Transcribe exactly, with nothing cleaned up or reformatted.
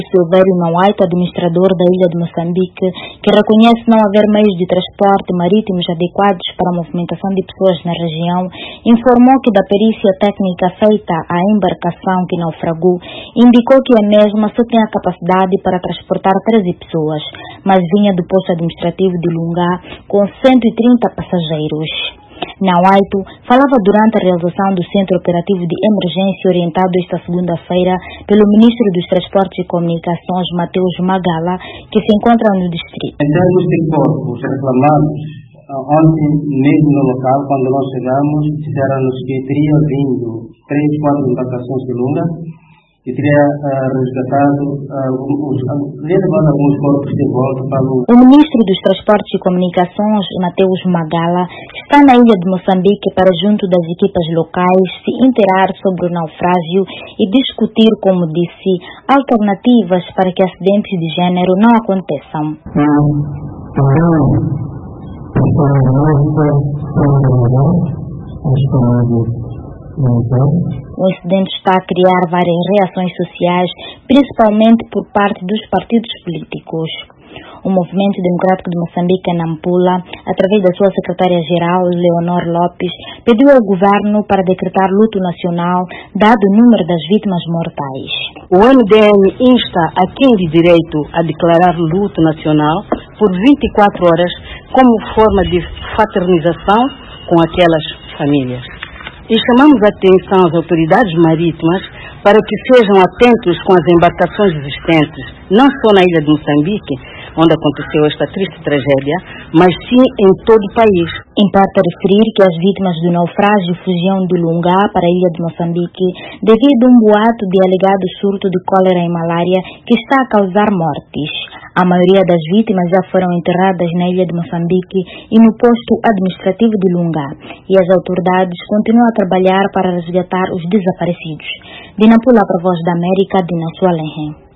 Silvério Nawaito, administrador da ilha de Moçambique, que reconhece não haver meios de transporte marítimos adequados para a movimentação de pessoas na região, informou que da perícia técnica feita à embarcação que naufragou, indicou que a mesma só tem a capacidade para transportar treze pessoas, mas vinha do posto administrativo de Lunga com cento e trinta passageiros. Nawaito falava durante a realização do Centro Operativo de Emergência orientado esta segunda-feira pelo Ministro dos Transportes e Comunicações, Mateus Magala, que se encontra no distrito. Em termos de corpos reclamados, ontem mesmo no local, quando nós chegamos, disseram-nos que teria vindo três, quatro embarcações de Lunga e teria uh, resgatado alguns, levado alguns corpos de volta para o... O Ministro dos Transportes e Comunicações, Mateus Magala, está na ilha de Moçambique para, junto das equipas locais, se inteirar sobre o naufrágio e discutir, como disse, alternativas para que acidentes de género não aconteçam. O incidente está a criar várias reações sociais, principalmente por parte dos partidos políticos. O Movimento Democrático de Moçambique, Nampula, através da sua secretária-geral, Leonor Lopes, pediu ao governo para decretar luto nacional, dado o número das vítimas mortais. O M D M insta a quem de direito a declarar luto nacional por vinte e quatro horas como forma de fraternização com aquelas famílias. E chamamos a atenção às autoridades marítimas para que sejam atentos com as embarcações existentes, não só na ilha de Moçambique, onde aconteceu esta triste tragédia, mas sim em todo o país. Importa referir que as vítimas do naufrágio fugiam de Lunga para a ilha de Moçambique devido a um boato de alegado surto de cólera e malária que está a causar mortes. A maioria das vítimas já foram enterradas na ilha de Moçambique e no posto administrativo de Lunga, e as autoridades continuam a trabalhar para resgatar os desaparecidos. De Nampula para a Voz da América, Dina Sualenhen.